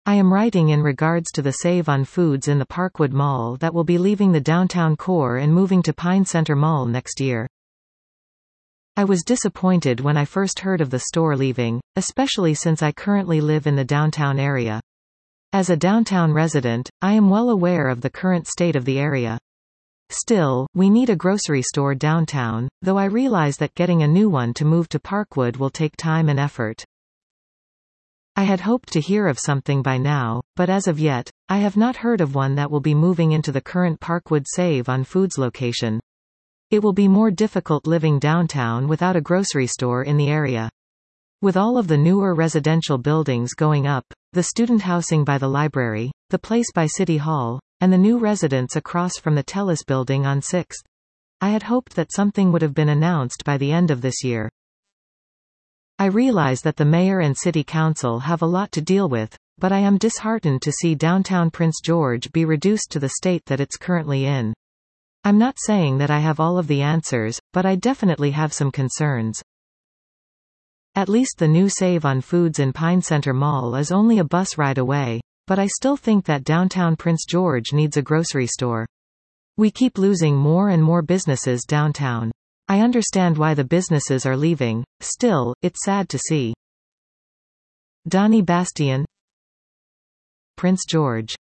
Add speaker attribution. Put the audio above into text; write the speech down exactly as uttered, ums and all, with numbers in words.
Speaker 1: I am writing in regards to the Save on Foods in the Parkwood Mall that will be leaving the downtown core and moving to Pine Center Mall next year. I was disappointed when I first heard of the store leaving, especially since I currently live in the downtown area. As a downtown resident, I am well aware of the current state of the area. Still, we need a grocery store downtown, though I realize that getting a new one to move to Parkwood will take time and effort. I had hoped to hear of something by now, but as of yet, I have not heard of one that will be moving into the current Parkwood Save on Foods location. It will be more difficult living downtown without a grocery store in the area. With all of the newer residential buildings going up, the student housing by the library, the place by City Hall, and the new residence across from the Telus building on sixth, I had hoped that something would have been announced by the end of this year. I realize that the mayor and city council have a lot to deal with, but I am disheartened to see downtown Prince George be reduced to the state that it's currently in. I'm not saying that I have all of the answers, but I definitely have some concerns. At least the new Save on Foods in Pine Center Mall is only a bus ride away, but I still think that downtown Prince George needs a grocery store. We keep losing more and more businesses downtown. I understand why the businesses are leaving, still, it's sad to see. Donnie Bastian, Prince George.